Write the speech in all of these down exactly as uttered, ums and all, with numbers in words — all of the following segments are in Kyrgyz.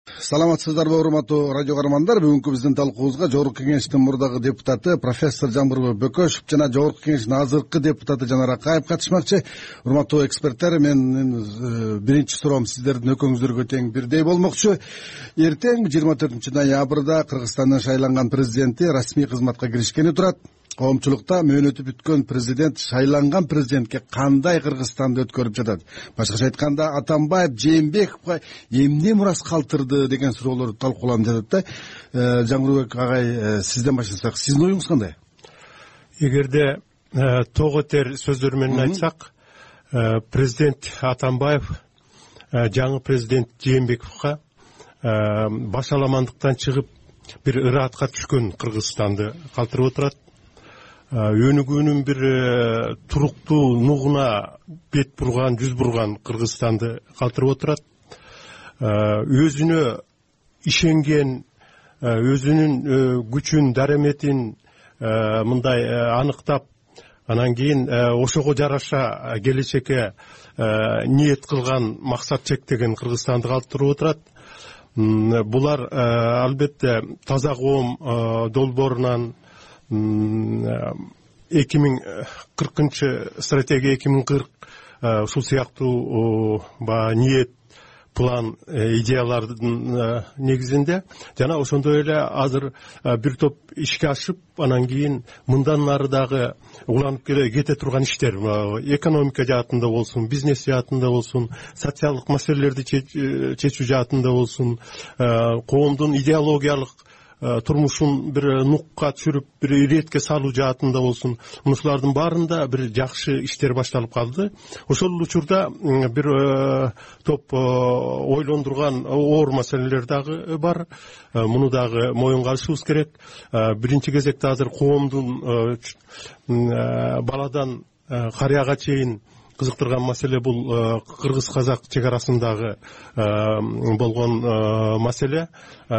Саламатсыздарбы, урматтуу радио каармандар. Бүгүнкү биздин талкуубузга Жогорку Кеңештин мурдагы депутаты профессор Жамбырбек Бөкөшев жана Жогорку Кеңештин азыркы депутаты Жанар Акаев катышмакчы. Урматтуу эксперттер, менин биринчи суроом сиздердин экөөңүздөргө тең бирдей болмокчу. Эртең жыйырма төртүнчү ноябрда Кыргызстандын шайланган президенти расмий кызматка киришкени турат. Коомчулукта мөөнөтү бүткөн президент шайланган президентке кандай Кыргызстанды өткөрүп жатат? Башкача айтканда, Атамбаев Жээнбековго эмне мурас калтырды деген суроолор талкууланып жатат да. Жамбырбек агай, сизден баштасак, сиздин оюңуз кандай? Эгерде тоо тер сөздөр менен айтсак, президент Атамбаев жаңы президент Жээнбековго башаламандыктан чыгып бир ыраатка түшкөн Кыргызстанды калтырып отурат. Өнүгүүнүн бир туруктуу нугуна бет бурган, жүз бурган Кыргызстанды калтырып отурат. Өзүнө ишенген, өзүнүн күчүн, дараметин мындай аныктап, анан кийин ошого жараша келечекке ниет кылган, максат чектеген Кыргызстанды калтырып отурат. Булар албетте таза коом долбоорунан эки миң кыркынчы стратегия эки миң кырк ушул сыяктуу ниет, план, идеялардын негизинде жана ошондой эле азыр бир топ ишке ашып, анан кийин мындан нары дагы уланып келе кете турган иштер, экономика жаатында болсун, бизнес жаатында болсун, социалдык маселелерди чечүү жаатында болсун, коомдун идеологиялык турмушун бир нукка түшүрүп, бир иретке салуу жаатында болсун, мушулардын баарында бир жакшы иштер башталып калды. Ошол учурда бир топ ойлондурган оор маселелер дагы бар. Муну дагы моюнга алышыбыз керек. Биринчи кезекте азыр коомдун баладан карыяга чейин кызыктырган маселе бул кыргыз-казак чек арасындагы болгон маселе.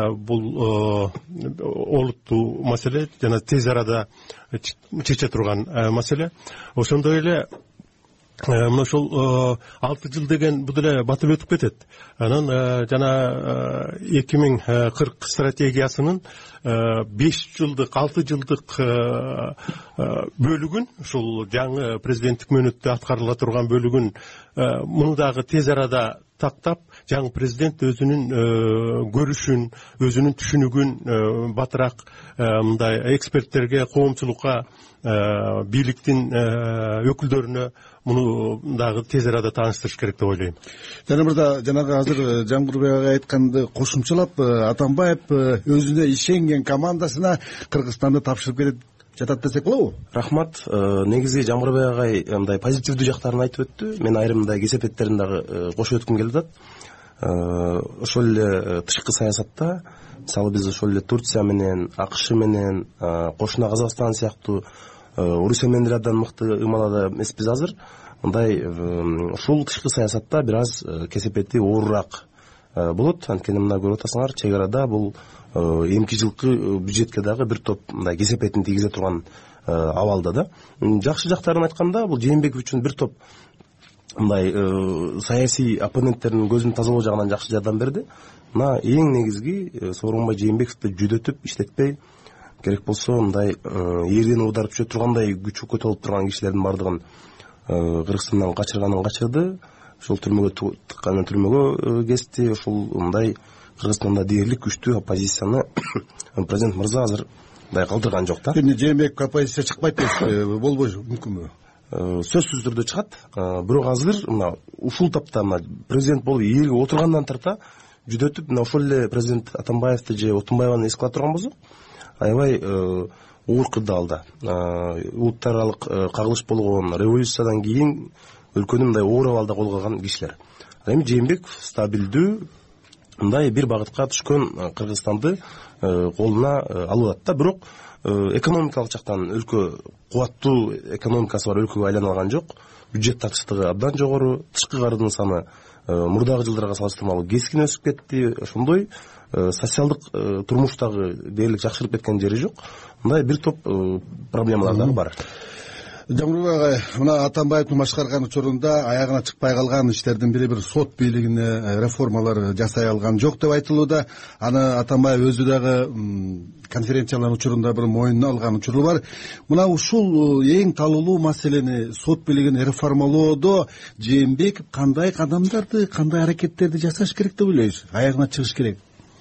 Бул олуттуу маселе жана тез арада чече турган маселе. Ошондой эле мына ошол алты жыл деген бул деле батып өтүп кетет. Анан жана эки миң кырк стратегиясынын беш жылдык, алты жылдык бөлүгүн, ушул жаңы президенттик мөөнөттө аткарыла турган бөлүгүн муну дагы тез арада тактап, жаңы президент өзүнүн көрүшүн, өзүнүн түшүнүгүн батыраак мындай эксперттерге, коомчулукка, бийликтин өкүлдөрүнө муну дагы тез арада тааныштырыш керек деп ойлойм. Жана мырда жанагы азыр Жамбырбек агай айтканды кошумчалап, Атамбаев өзүнө ишенген командасына Кыргызстанды тапшырып кетет жатат десек болобу? Рахмат. Негизи Жамбырбек агай мындай позитивдүү жактарын айтып өттү. Мен айрым мындай кесепеттерин дагы кошуп өткүм келип атат. Ошол эле тышкы саясатта, мисалы биз ошол эле Турция менен, АКШ менен, кошуна Казакстан сыяктуу Орусия менен деле абдан мыкты ымалада эмеспиз азыр. Мындай ушул тышкы саясатта бир аз кесепети оорураак болот. Анткени мына көрүп атасыңар, чек арада бул эмки жылкы бюджетке дагы бир топ мындай кесепетин тийгизе турган абалда да. Жакшы жактарын айтканда, бул Жээнбеков үчүн бир топ мындай саясий оппоненттердин көзүн тазалоо жагынан жакшы жардам берди. Мына эң негизги Сооронбай Жээнбековду жүдөтүп иштетпей, керек болсо мындай эрден ударып түшө тургандай күчү көтө алып турган кишилердин бардыгын Кыргызстандан качырганын качырды. Ошол түрмөгө тыкканын түрмөгө кести. Ошол мындай Кыргызстанда дээрлик күчтүү оппозицияны президент мырза азыр мындай калтырган жок да. Эми Жээнбеков оппозиция чыкпайт дейсизби? Болбойбу, мүмкүнбү? Сөзсүз түрдө чыгат. Бирок азыр мына ушул тапта мына президент болуп ээлге отургандан тарта жүдөтүп, мына ошол эле президент Атамбаевди же Отунбаеваны эске ала турган болсок, аябай оор кырдаалда улуттар аралык кагылыш болгон революциядан кийин өлкөнү мындай оор абалда колго алган кишилер. Эми Жээнбеков стабилдүү мындай бир багытка түшкөн Кыргызстанды колуна алып атат да. Бирок экономикалык жактан өлкө кубаттуу экономикасы бар өлкөгө айлана алган жок. Бюджет тапшырыгы абдан жогору, тышкы карыздын саны мурдагы жылдарга салыштырмалуу кескин өсүп кетти. Ошондой социалдык турмуштагы дээрлик жакшырып кеткен жери жок. Мындай бир топ проблемалар дагы бар. Жамбырбек агай, мына Атамбаевдин башкарган учурунда аягына чыкпай калган иштердин бири бир сот бийлигине реформалар жасай алган жок деп айтылууда. Аны Атамбаев өзү дагы конференциялар учурунда бир моюнуна алган учуру бар. Мына ушул эң талуулуу маселени сот бийлигин реформалоодо Жээнбеков кандай кадамдарды, кандай аракеттерди жасаш керек деп ойлойсуз? Аягына чыгыш керек.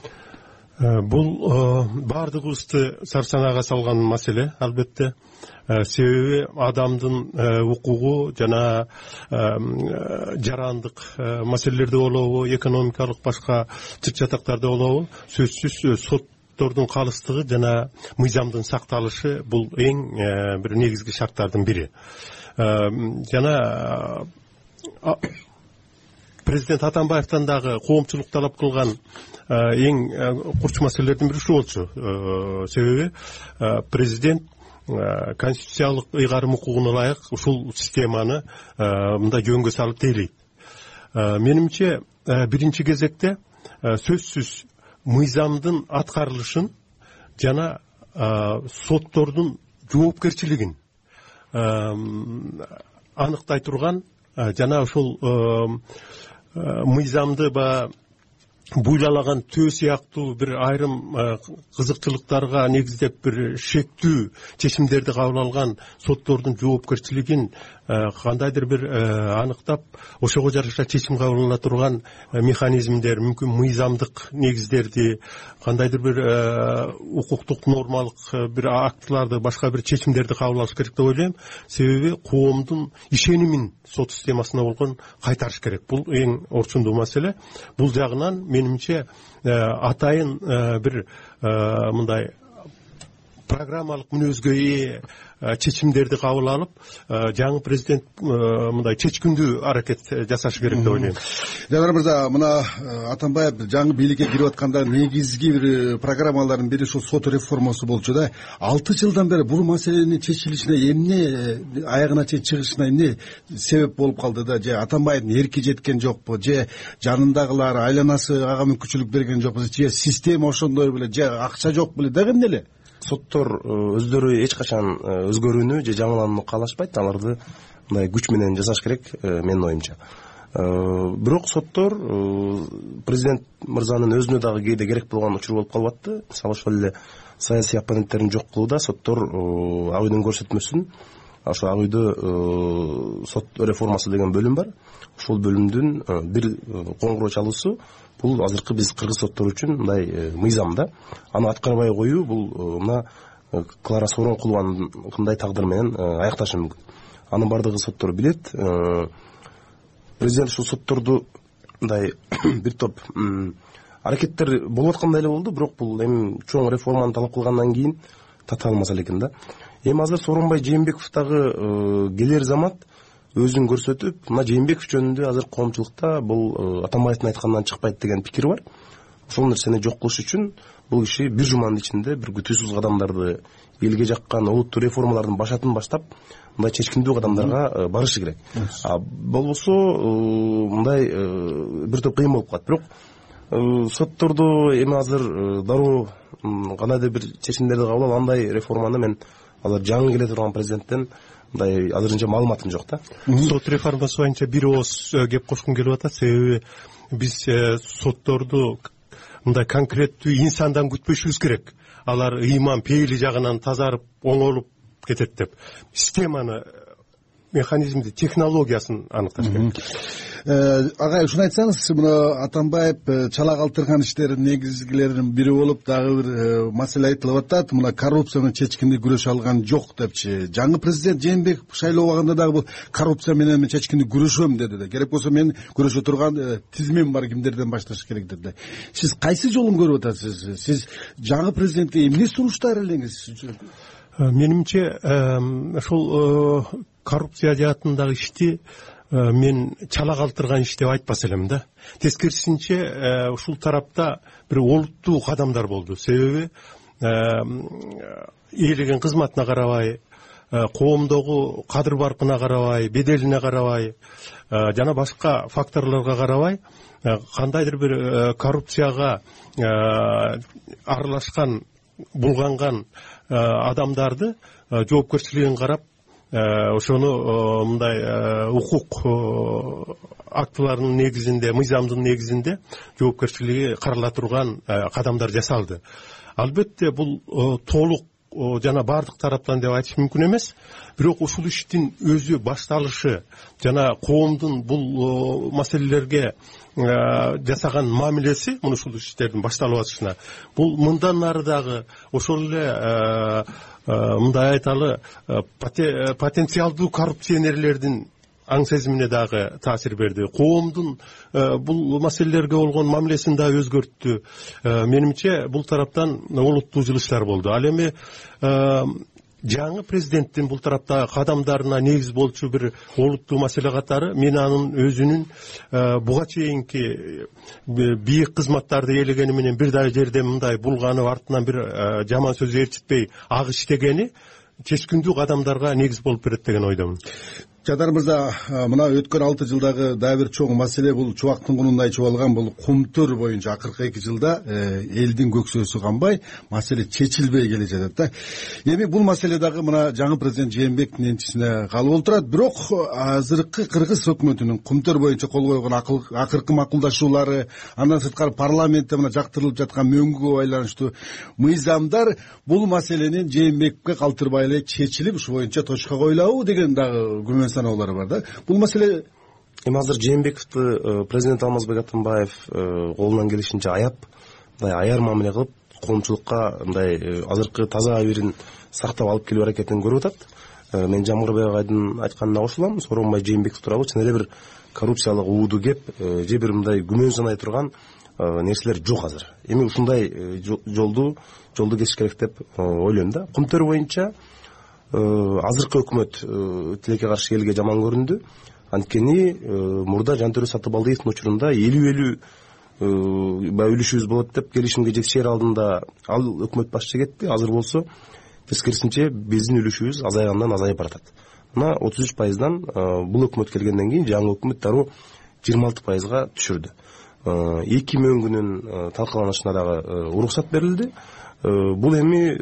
Бул баардыгыбызды сарсанага салган маселе, албетте. Себеби адамдын укугу жана жарандык маселелерде болобу, экономикалык башка чыр-чатактарда болобу, сөзсүз соттордун калыстыгы жана мыйзамдын сакталышы бул эң бир негизги шарттардын бири. Жана президент Атамбаевтан дагы коомчулук талап кылган эң курч маселелердин бири ушул болчу. Себеби президент конституциялык ыйгарым укугуна ылайык ушул системаны мындай жөнгө салып тейлейт. Менимче биринчи кезекте сөзсүз мыйзамдын аткарылышын жана соттордун жоопкерчилигин аныктай турган жана ушул мыйзамды ба буйлаган төө сыяктуу бир айрым кызыкчылыктарга негиздеп бир шектүү чечимдерди кабыл алган соттордун жоопкерчилигин кандайдыр бир аныктап, ошого жараша чечим кабыл ала турган механизмдер, мүмкүн мыйзамдык негиздерди, кандайдыр бир укуктук нормалык бир актыларды, башка бир чечимдерди кабыл алыш керек деп ойлойм. Себеби коомдун ишенимин сот системасына болгон кайтарыш керек. Бул эң орчундуу маселе. Бул жагынан менимче атайын бир мындай программалык мүнөзгө ээ чечимдерди кабыл алып, жаңы президент мындай чечкиндүү аракет жасашы керек деп ойлойм. Жанар мырза, мына Атамбаев жаңы бийликке кирип атканда негизги бир программалардын бири ушул сот реформасы болчу да. алты жылдан бери бул маселенин чечилишине эмне аягына чейин чыгышына эмне себеп болуп калды да? Же Атамбаевдин эрки жеткен жокпу, же жанындагылар, айланасы ага мүмкүнчүлүк берген жокпу, же система ошондой беле, же акча жок беле деген эле? Соттор өздөрү эч качан өзгөрүүнү же жаңыланууну каалашпайт, аларды мындай күч менен жасаш керек менин оюмча. Бирок соттор президент мырзанын өзүнө дагы кээде керек болгон учур болуп калып атты. Мисалы ошол эле саясий оппоненттерин жок кылууда соттор ак үйдүн көрсөтмөсүн, ошо ак үйдө сот реформасы деген бөлүм бар. Ошол бөлүмдүн бир коңгуроо чалуусу бул азыркы биз кыргыз соттору үчүн мындай мыйзам да. Аны аткарбай коюу бул мына Клара Сооронкулованын кандай тагдыр менен аякташы мүмкүн. Анын бардыгы соттор билет. Президент ушул сотторду мындай бир топ аракеттер болуп аткандай эле болду, бирок бул эми чоң реформаны талап кылгандан кийин тата алмаса экен да. Эми азыр Сооронбай Жээнбеков дагы келер замат өзүн көрсөтүп, мына Жээнбеков жөнүндө азыр коомчулукта бул Атамбаевдин айтканынан чыкпайт деген пикир бар. Ошол нерсени жок кылыш үчүн бул киши бир жуманын ичинде бир күтүүсүз кадамдарды, элге жаккан олуттуу реформалардын башатын баштап, мындай чечкиндүү кадамдарга барышы керек. А болбосо мындай бир топ кыйын болуп калат. Бирок сотторду эми азыр дароо кандайдыр бир чечимдерди кабыл алып, андай реформаны мен азыр жаңы келе турган президенттен мындай азырынча маалыматым жок да. Сот реформасы боюнча бир ооз кеп кошкум келип атат. Себеби биз сотторду мындай конкреттүү инсандан күтпөшүбүз керек. Алар ыйман, пейили жагынан тазарып, оңолуп кетет деп. Системаны, механизмди, технологиясын аныкташ керек. Агай, ушуну айтсаңыз, мына Атамбаев чала калтырган иштердин негизгилеринин бири болуп дагы бир маселе айтылып атат. Мына коррупция менен чечкиндүү күрөшө алган жок депчи. Жаңы президент Жээнбеков шайлоо убагында дагы бул коррупция менен мен чечкиндүү күрөшөм деди да. Керек болсо мен күрөшө турган тизмем бар, кимдерден башташ керек деди. Сиз кайсы жолун көрүп атасыз? Сиз жаңы президентке эмне сунуштар элеңиз? Менимче ошол коррупция жаатындагы ишти мен чала калтырган иш деп айтпас элем да. Тескерисинче ушул тарапта бир олуттуу кадамдар болду. Себеби ээлеген кызматына карабай, коомдогу кадыр баркына карабай, беделине карабай, жана башка факторлорго карабай, кандайдыр бир коррупцияга аралашкан, булганган адамдарды жоопкерчилигин карап ошону мындай укук актыларынын негизинде, мыйзамдын негизинде жоопкерчилиги карала турган кадамдар жасалды. Албетте бул толук жана баардык тараптан деп айтыш мүмкүн эмес, бирок ушул иштин өзү башталышы жана коомдун бул маселелерге жасаган мамилеси, муну ушул иштердин башталып атышына, бул мындан нары дагы ошол эле мындай айталы потенциалдуу коррупционерлердин аң сезимине дагы таасир берди. Коомдун бул маселелерге болгон мамилесин да өзгөрттү. Менимче бул тараптан олуттуу жылыштар болду. Ал эми жаңы президенттин бул тараптагы кадамдарына негиз болчу бир олуттуу маселе катары мен анын өзүнүн буга чейинки бийик кызматтарды ээлегени менен бир да жерде мындай булганып артынан бир жаман сөз ээрчитпей ак иштегени чечкиндүү кадамдарга негиз болуп берет деген ойдомун. Жадар мырза, мына өткөн алты жылдагы дагы бир чоң маселе бул чубактын кунундай чубалган бул кумтөр боюнча акыркы эки жылда элдин көксөсү канбай, маселе чечилбей келе жатат да. Эми бул маселе дагы мына жаңы президент Жээнбектин энчисине калып отурат. Бирок азыркы кыргыз өкмөтүнүн кумтөр боюнча кол койгон акыркы макулдашуулары, андан сырткары парламентте мына жактырылып жаткан мөңгүгө байланыштуу мыйзамдар бул маселени Жээнбекке калтырбай эле чечилип, ушу боюнча точка коюлабы деген дагы күмөн саноолор бар да. Бул маселе эми азыр Жээнбековду президент Алмазбек Атамбаев колунан келишинче аяп, мындай аяр мамиле кылып, коомчулукка мындай азыркы таза абийирин сактап алып келүү аракетин көрүп атат. Мен Жамгырбек агайдын айтканына кошулам. Сооронбай Жээнбеков тууралуу чын эле бир коррупциялык ууду кеп, же бир мындай күмөн санай турган нерселер жок азыр. Эми ушундай жолду жолду кесиш керек деп ойлойм да. Кумтөр боюнча азыркы өкмөт тилекке каршы элге жаман көрүндү. Анткени мурда Жантөрө Сатыбалдиевдин учурунда элүү элүү баягы үлүшүбүз болот деп келишимге жетишер алдында ал өкмөт башчы кетти. Азыр болсо тескерисинче биздин үлүшүбүз азайгандан азайып баратат. Мына отуз үч пайыздан бул өкмөт келгенден кийин жаңы өкмөт дароо жыйырма алты пайызга түшүрдү. Эки мөңгүнүн талкаланышына дагы уруксат берилди. Бул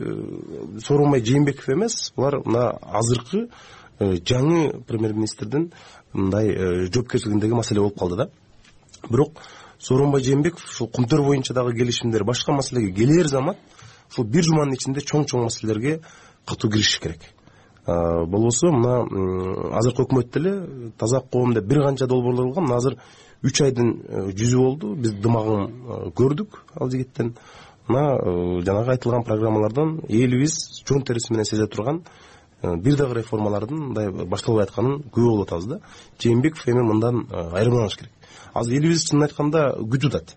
эми Сооронбай Жээнбеков эмес, булар мына азыркы жаңы премьер-министрдин мындай жоопкерчилигиндеги маселе болуп калды да. Бирок Сооронбай Жээнбеков ушул кумтөр боюнча дагы келишимдер, башка маселеге келер замат ушул бир жуманын ичинде чоң-чоң маселелерге катуу киришиш керек. Болбосо мына азыркы өкмөт деле таза коом деп бир канча долбоорлор кылган. Мына азыр үч айдын жүзү болду. Биз дымагын көрдүк ал жигиттен. Мына жанагы айтылган программалардан элибиз жон териси менен сезе турган бир дагы реформалардын мындай башталбай атканын күбө болуп атабыз да. Жээнбеков эми мындан айырмаланыш керек. Азыр элибиз чынын айтканда күч жутат.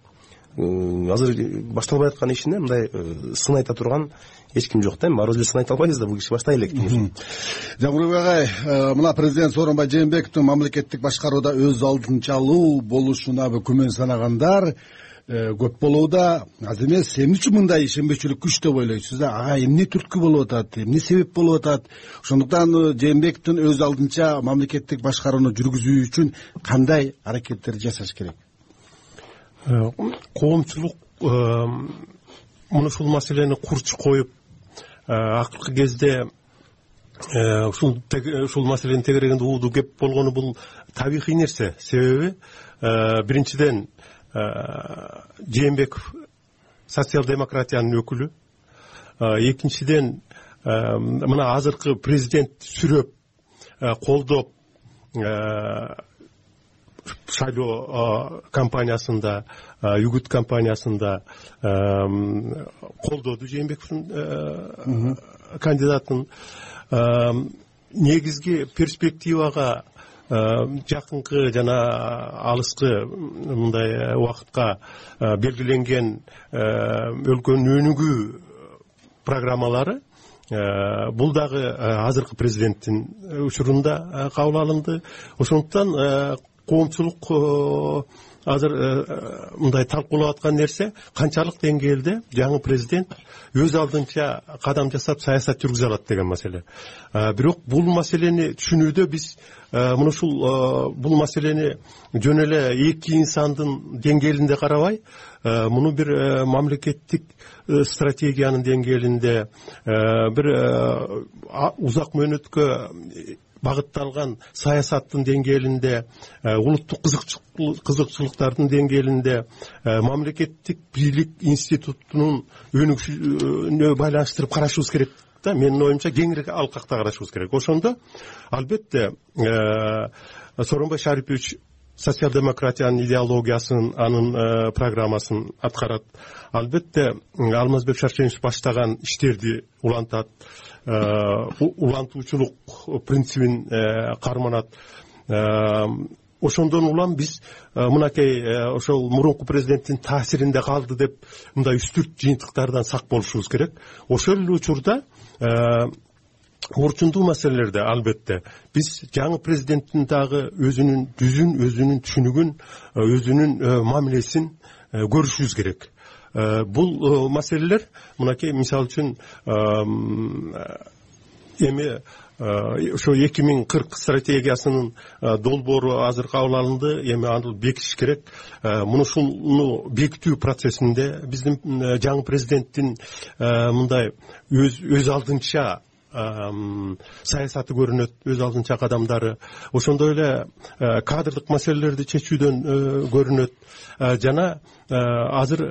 Азыр башталбай аткан ишине мындай сын айта турган эч ким жок да. Эми баарыбыз эле сын айта албайбыз да, бул киши баштай элек. Жамгырбек агай, мына президент Сооронбай Жээнбековдун мамлекеттик башкарууда өз алдынчалуу болушуна күмөн санагандар көп болууда. Аз эмес, эмне үчүн мындай ишенбечүлүк күч деп ойлойсуз? Ага, эмне түрткү болуп атат, эмне себеп болуп атат? Ошондуктан Жээнбековдун өз алдынча мамлекеттик башкарууну жүргүзүү үчүн кандай аракеттер жасаш керек? Коомчулук муну ушул маселени курч коюп, акыркы кезде ушул ушул маселенин тегерегинде ууду кеп болгону бул табигый нерсе. Себеби биринчиден Жээнбеков социал-демократиянын өкүлү, экинчиден мына азыркы президент сүрөп колдоп шайлоо кампаниясында, Югут кампаниясында колдоду Жээнбековдун кандидатын. Негизги перспективага жакынкы жана алыскы мындай убакытка белгиленген өлкөнүн өнүгүү программалары бул дагы азыркы президенттин учурунда кабыл алынды. Ошондуктан коомчулук азыр мындай талкуулап аткан нерсе канчалык деңгээлде жаңы президент өз алдынча кадам жасап саясат жүргүзө алат деген маселе. Бирок бул маселени түшүнүүдө биз мына ушул бул маселени жөн эле эки инсандын деңгээлинде карабай, муну бир мамлекеттик стратегиянын деңгээлинде, бир узак мөөнөткө багытталган саясаттын деңгээлинде, улуттук кызыкчылыктардын деңгээлинде, мамлекеттик бийлик институтунун өнүгүшүнө байланыштырып карашыбыз керек да. Менин оюмча кеңири алкакта карашыбыз керек. Ошондо албетте Сооронбай Шарипович социал-демократиянын идеологиясын, анын программасын аткарат. Албетте Алмазбек Шаршенович баштаган иштерди улантат, улантуучулук принцибин карманат. Ошондон улам биз мынакей ошол мурунку президенттин таасиринде калды деп мындай үстүрт жыйынтыктардан сак болушубуз керек. Ошол эле учурда орчундуу маселелерде албетте биз жаңы президенттин дагы өзүнүн жүзүн, өзүнүн түшүнүгүн, өзүнүн мамилесин көрүшүбүз керек. Бул маселелер мынакей мисалы үчүн эми ошо эки миң кырк стратегиясынын долбоору азыр кабыл алынды. Эми аны бекитиш керек. Мунушуну бекитүү процессинде биздин жаңы президенттин мындай өз өз алдынча саясаты көрүнөт, өз алдынча кадамдары. Ошондой эле кадрдык маселелерди чечүүдөн көрүнөт. Жана азыр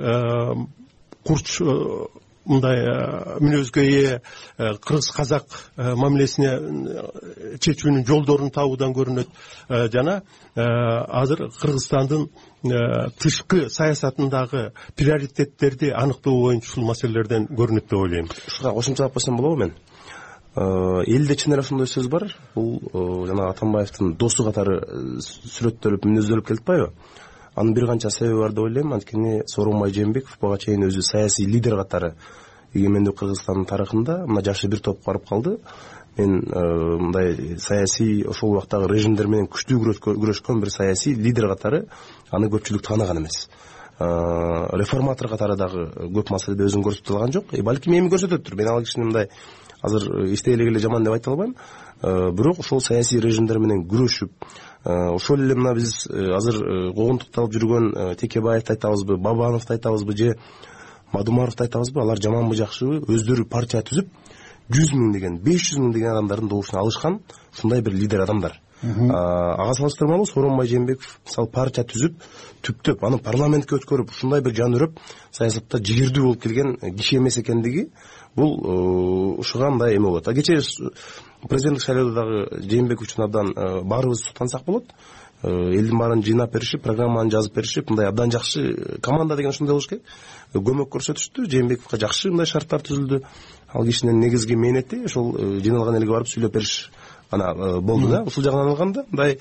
курч мындай мүнөзгө ээ кыргыз казак мамилесине чечүүнүн жолдорун табуудан көрүнөт. Жана азыр Кыргызстандын тышкы саясатындагы приоритеттерди аныктоо боюнча ушул маселелерден көрүнөт деп ойлойм. Ушуга кошумчалап койсом болобу мен? Элде чын эле ошондой сөз бар. Бул жана Атамбаевдин досу катары сүрөттөлүп, мүнөздөлүп келип атпайбы? Анын бир канча себеби бар деп ойлойм. Анткени Сооронбай Жээнбеков буга чейин өзү саясий лидер катары эгемендүү Кыргызстандын тарыхында мына жашы бир топ барып калды. Мен мындай саясий ошол убактагы режимдер менен күчтүү күрөшкөн бир саясий лидер катары аны көпчүлүк тааныган эмес. Реформатор катары дагы көп маселеде өзүн көрсөтө алган жок. Балким эми көрсөтөттүр. Мен ал кишини мындай азыр эстей эле жаман деп айта албайм. Бирок ошол саясий режимдер менен күрөшүп, ошол эле мына биз азыр куугунтукталып жүргөн Текебаевди айтабызбы, Бабановду айтабызбы же Мадумаровду айтабызбы, алар жаманбы жакшыбы өздөрү партия түзүп жүз миң деген, беш жүз миң деген адамдардын добушуна алышкан ушундай бир лидер адамдар. Ага салыштырмалуу Сооронбай Жээнбеков мисалы партия түзүп, түптөп аны парламентке өткөрүп, ушундай бир жан үрөп саясатта жигердүү болуп келген киши эмес экендиги бул ушуга мындай эме болот. Кечээ президенттик шайлоодо дагы Жээнбеков үчүн абдан баарыбыз суктансак болот. Элдин баарын жыйнап беришип, программаны жазып беришип, мындай абдан жакшы команда деген ушундай болуш керек. Көмөк көрсөтүштү. Жээнбековго жакшы мындай шарттар түзүлдү. Ал кишинин негизги мээнети ошол жыйналган элге барып сүйлөп бериш ана болду да. Ушул жагынан алганда мындай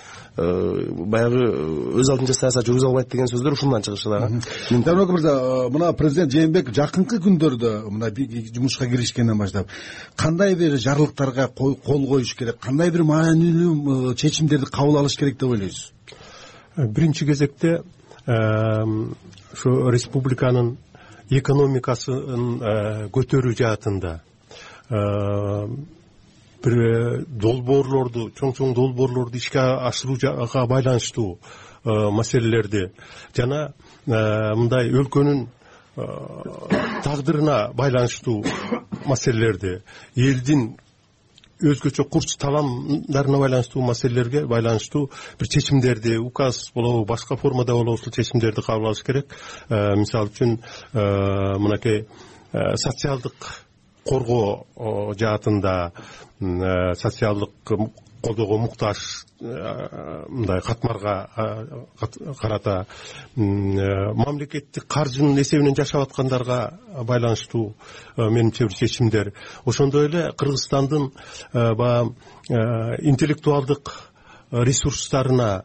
баягы өз алдынча саясат жүргүзө албайт деген сөздөр ушундан чыгышы дагы. Дарбек мырза, мына президент Жээнбеков жакынкы күндөрдө мына жумушка киришкенден баштап кандай бир жарлыктарга кол коюш керек, кандай бир маанилүү чечимдерди кабыл алыш керек деп ойлойсуз? Биринчи кезекте ошо республиканын экономикасын көтөрүү жаатында бир долбоорлорду, чоң-чоң долбоорлорду ишке ашырууга байланыштуу маселелерди жана мындай өлкөнүн тагдырына байланыштуу маселелерди, элдин өзгөчө курч таламдарына байланыштуу маселелерге байланыштуу бир чечимдерди, указ болобу, башка формада болобу ушул чечимдерди кабыл алыш керек. Мисалы үчүн мынакей социалдык коргоо жаатында, социалдык колдоого муктаж мындай катмарга карата, мамлекеттик каржынын эсебинен жашап аткандарга байланыштуу менимче бир чечимдер. Ошондой эле Кыргызстандын баягы интеллектуалдык ресурстарына,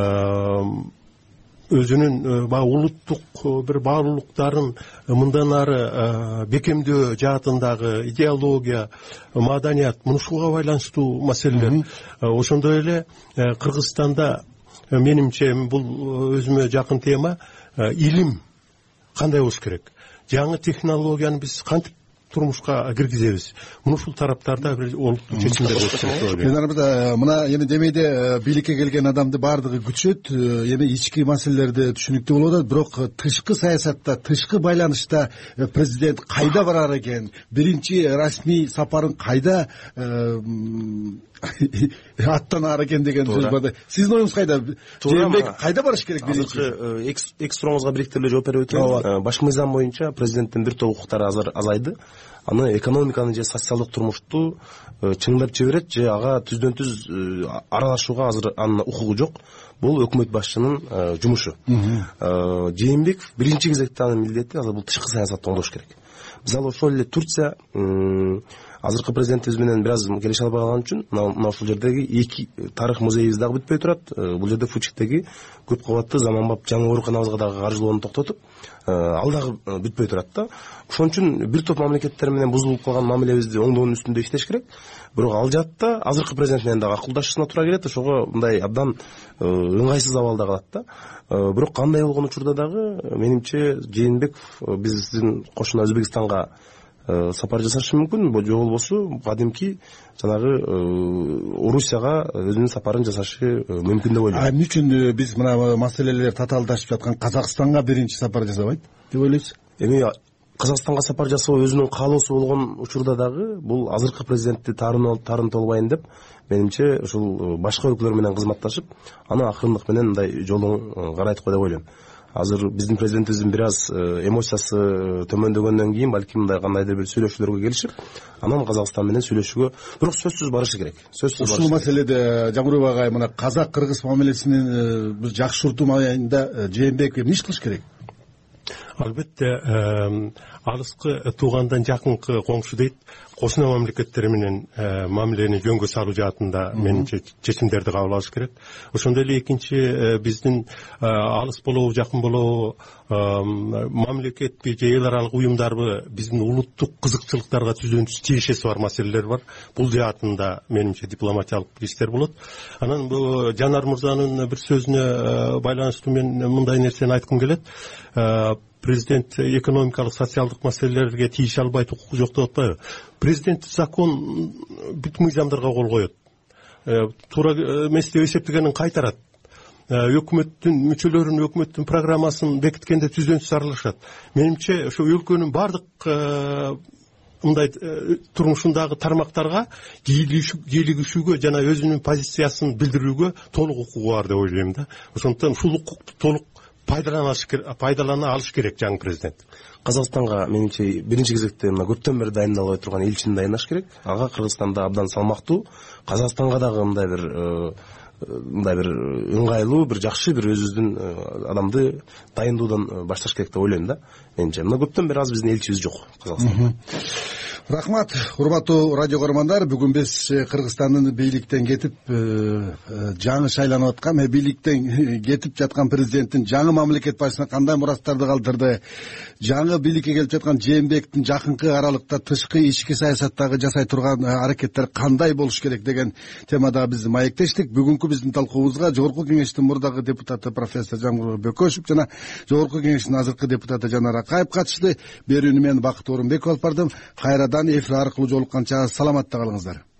өзүнүн баягы улуттук бир баалуулуктарын мындан ары бекемдөө жаатындагы идеология, маданият, мунушуга байланыштуу маселелер. Ошондой эле Кыргызстанда менимче бул өзүмө жакын тема. Илим кандай болуш керек, жаңы технологияны биз кантип турмушка киргизебиз, мушул тараптарда бир олуттуу чечимдер болуш керек деп ойлойм. Мен арбада мына эми демейде бийликке келген адамды баардыгы күтүшөт, эми ички маселелерди түшүнүктүү болуп атат, бирок тышкы саясатта, тышкы байланышта президент кайда барар экен, биринчи расмий сапарын кайда аттанаар экен деген сөз бар. Сиздин оюңуз кайда? Жээнбеков кайда барыш керек биринчи? Азыркы эки сурооңузга бириктириле жооп берип өтөйүн. Баш мыйзам боюнча президенттин бир топ укуктары азыр азайды. Аны экономиканы же социалдык турмушту чыңдап жиберет же ага түздөн түз аралашууга азыр анын укугу жок. Бул өкмөт башчынын жумушу. Жээнбеков биринчи кезекте анын милдети азыр бул тышкы саясатты оңдош керек. Мисалы ошол эле Турция азыркы президентибиз менен бир аз келише албай калган үчүн мына ушул жердеги эки тарых музейибиз дагы бүтпөй турат. Бул жерде Фучиктеги көп кабаттуу заманбап жаңы ооруканабызга дагы каржылоону токтотуп, ал дагы бүтпөй турат да. Ошон үчүн бир топ мамлекеттер менен бузулуп калган мамилебизди оңдоонун үстүндө иштеш керек. Бирок ал жаатта азыркы президент менен дагы акылдашууна туура келет. Ошого мындай абдан ыңгайсыз абалда калат да. Бирок кандай болгон учурда дагы менимче Жээнбеков биздин кошуна Өзбекстанга сапар жасашы мүмкүн, же болбосо кадимки жанагы Орусияга өзүнүн сапарын жасашы мүмкүн деп ойлойм. Эмне үчүн биз мына маселелер татаалдашып жаткан Казакстанга биринчи сапар жасабайт деп ойлойсуз? Эми Казакстанга сапар жасоо өзүнүн каалоосу болгон учурда дагы бул азыркы президентти таарынтып албайын деп, менимче ушул башка өлкөлөр менен кызматташып, аны акырындык менен мындай жолун карайт го деп ойлойм. Азыр биздин президентибиздин бир аз эмоциясы төмөндөгөндөн кийин балким мындай кандайдыр бир сүйлөшүүлөргө келишип, анан Казакстан менен сүйлөшүүгө, бирок сөзсүз барышы керек. Сөзсүз. Ушул маселеде Жамбырбек агай мына казак-кыргыз мамилесинин бир жакшыртуу маалында Жээнбеков эмне иш кылыш керек? Албетте, алыскы туугандан жакынкы коңшу дейт, кошуна мамлекеттер менен мамилени жөнгө салуу жаатында менимче чечимдерди кабыл алыш керек. Ошондой эле экинчи биздин алыс болобу, жакын болобу, мамлекетпи же эл аралык уюмдарбы биздин улуттук кызыкчылыктарга түздөн түз тиешеси бар маселелер бар. Бул жаатында менимче дипломатиялык иштер болот. Анан бул Жанар мырзанын бир сөзүнө байланыштуу мен мындай нерсени айткым келет. Президент экономикалык, социалдык маселелерге тийише албайт, укугу жок деп атпайбы? Президент закон бүт мыйзамдарга кол коет. Туура эмес деп эсептегенин кайтарат. Өкмөттүн мүчөлөрүн, өкмөттүн программасын бекиткенде түздөн түз аралашат. Менимче ошо өлкөнүн бардык мындай турмушундагы тармактарга кийлигишүүгө жана өзүнүн позициясын билдирүүгө толук укугу бар деп ойлойм да. Ошондуктан ушул укукту толук пайдалана алыш керек жаңы президент. Казакстанга менимче биринчи кезекте мына көптөн бери дайындалбай турган элчини дайындаш керек. Ага Кыргызстанда абдан салмактуу, Казакстанга дагы мындай бир мындай бир ыңгайлуу, бир жакшы бир өзүбүздүн адамды дайындоодан башташ керек деп ойлойм да. Менимче мына көптөн бери аз биздин элчибиз жок Казакстанда. Рахмат, урматтуу радио көрөрмандар. Бүгүн биз Кыргызстандын бийликтен кетип жаңы шайланып аткан, бийликтен кетип жаткан президенттин жаңы мамлекет башчысына кандай мурастарды калтырды, жаңы бийликке келип жаткан Жээнбековдун жакынкы аралыкта тышкы ички саясаттагы жасай турган аракеттер кандай болуш керек деген темада биз маектештик. Бүгүнкү биздин талкуубузга Жогорку Кеңештин мурдагы депутаты профессор Жамбырбек Бөкөшев жана Жогорку Кеңештин азыркы депутаты Жанар Акаев катышты. Берүүнү мен Бакыт Орунбеков алып бардым. Кайрадан эфир аркылуу жолукканча саламатта калыңыздар.